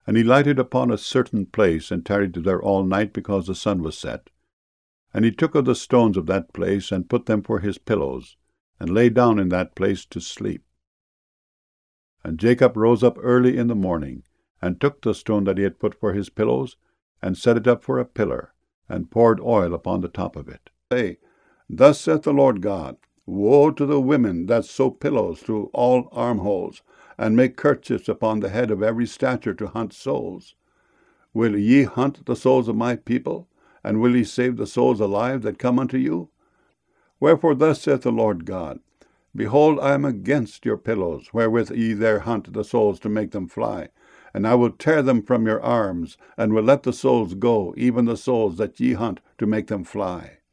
And he lighted upon a certain place, and tarried there all night, because the sun was set. And he took of the stones of that place, and put them for his pillows, and lay down in that place to sleep. And Jacob rose up early in the morning, and took the stone that he had put for his pillows, and set it up for a pillar, and poured oil upon the top of it. Say, Thus saith the Lord God, Woe to the women that sew pillows through all armholes, and make kerchiefs upon the head of every stature to hunt souls. Will ye hunt the souls of my people? And will ye save the souls alive that come unto you? Wherefore thus saith the Lord God, Behold, I am against your pillows, wherewith ye there hunt the souls to make them fly. And I will tear them from your arms, and will let the souls go, even the souls that ye hunt to make them fly.